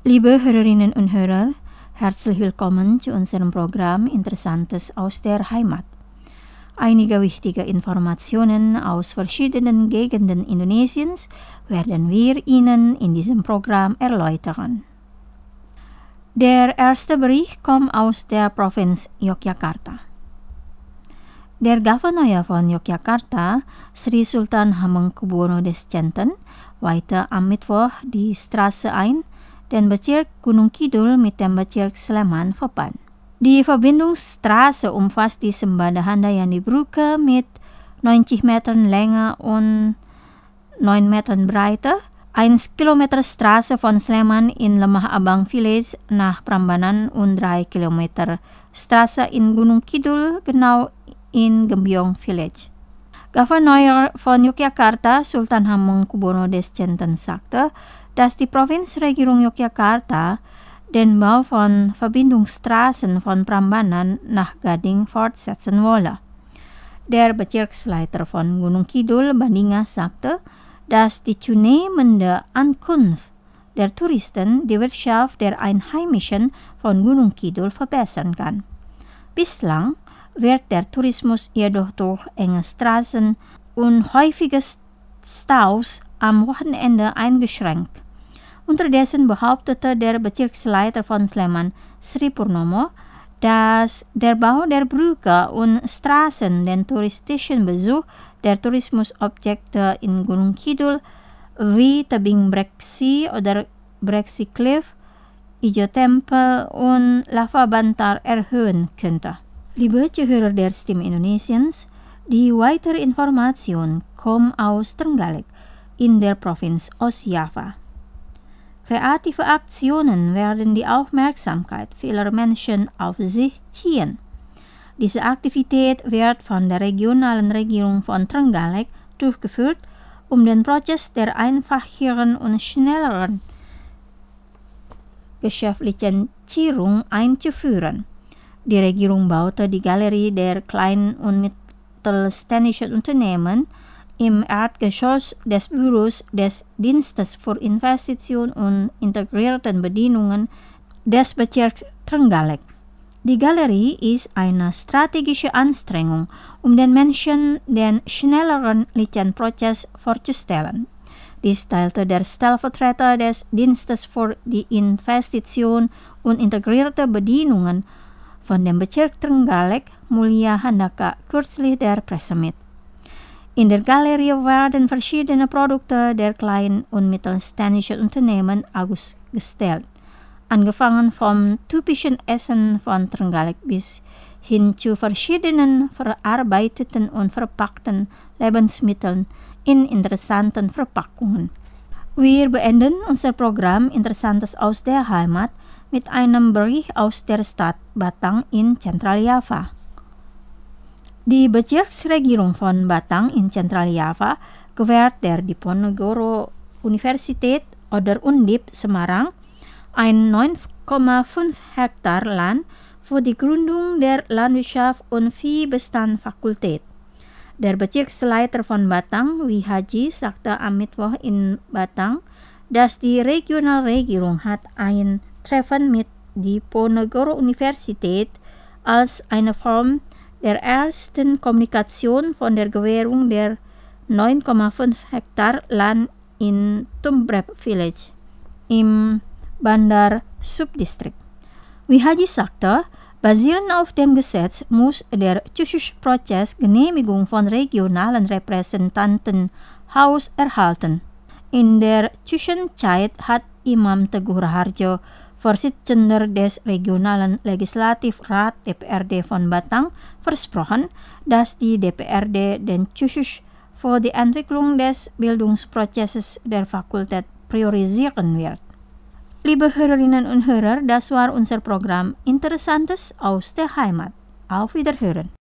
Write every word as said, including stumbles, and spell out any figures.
Liebe Hörerinnen und Hörer, herzlich willkommen zu unserem Programm Interessantes aus der Heimat. Einige wichtige Informationen aus verschiedenen Gegenden Indonesiens werden wir Ihnen in diesem Programm erläutern. Der erste Bericht kommt aus der Provinz Yogyakarta. Der Gouverneur von Yogyakarta, Sri Sultan Hamengkubuwono Desjenten, weihte am Mittwoch die Straße ein, den Bezirk Gunung Kidul mit dem Bezirk Sleman verband. Die Verbindungsstraße umfasst die Sembadahandayani Brücke mit neunzig Metern Länge und neun Metern Breite, eins Kilometer Straße von Sleman in Lemah Abang Village nach Prambanan und drei Kilometer Straße in Gunung Kidul genau in Gembyong Village. Gouverneur von Yogyakarta, Sultan Hamengkubuwono Desjenten, sagte, dass die Provinzregierung Yogyakarta den Bau von Verbindungsstraßen von Prambanan nach Gading fortsetzen wolle. Der Bezirksleiter von Gunung Kidul, Bandinga, sagte, dass die zunehmende Ankunft der Touristen die Wirtschaft der Einheimischen von Gunung Kidul verbessern kann. Bislang wird der Tourismus jedoch durch enge Straßen und häufige Staus am Wochenende eingeschränkt. Unterdessen behauptete der Bezirksleiter von Sleman, Sri Purnomo, dass der Bau der Brücke und Straßen den touristischen Besuch der Tourismusobjekte in Gunung Kidul wie Tebing Breksi oder Breksi Cliff, Ijo Tempel und Lava Bantar erhöhen könnte. Liebe Zuhörer der Stimme Indonesiens, die weitere Information kommt aus Trenggalek in der Provinz Ostjava. Kreative Aktionen werden die Aufmerksamkeit vieler Menschen auf sich ziehen. Diese Aktivität wird von der regionalen Regierung von Trenggalek durchgeführt, um den Prozess der einfacheren und schnelleren Geschäftslizenzierung einzuführen. Die Regierung baute die Galerie der kleinen und mittelständischen Unternehmen im Erdgeschoss des Büros des Dienstes für Investition und integrierten Bedienungen des Bezirks Trenggalek. Die Galerie ist eine strategische Anstrengung, um den Menschen den schnelleren Lizenzprozess vorzustellen. Dies teilte der Stellvertreter des Dienstes für die Investition und integrierte Bedienungen von dem Bezirk Trenggalek, Mulia Handaka, kürzlich der Presse mit. In der Galerie werden verschiedene Produkte der kleinen und mittelständischen Unternehmen ausgestellt, angefangen vom typischen Essen von Trenggalek bis hin zu verschiedenen verarbeiteten und verpackten Lebensmitteln in interessanten Verpackungen. Wir beenden unser Programm Interessantes aus der Heimat mit einem Bericht aus der Stadt Batang in Zentraljava. Die Bezirksregierung von Batang in Zentraljava gewährt der Diponegoro Universität oder Undip Semarang ein neun Komma fünf Hektar Land für die Gründung der Landwirtschaft und Viehbestandfakultät. Der Bezirksleiter von Batang, Wihaji, sagte am Mittwoch in Batang, dass die Regionalregierung hat ein Treffen mit Diponegoro Universität als eine Form der ersten Kommunikation von der Gewährung der neun Komma fünf Hektar Land in Tumbrep Village im Bandar Subdistrikt. Wihaji sagte, basierend auf dem Gesetz muss der Zuschussprozess Genehmigung von regionalen Repräsentantenhaus erhalten. In der Zwischenzeit hat Imam Teguh Raharjo, Vorsitzender des Regionalen Legislativrat D P R D von Batang, versprochen, dass die D P R D den Zuschuss für die Entwicklung des Bildungsprozesses der Fakultät priorisieren wird. Liebe Hörerinnen und Hörer, das war unser Programm Interessantes aus der Heimat. Auf Wiederhören!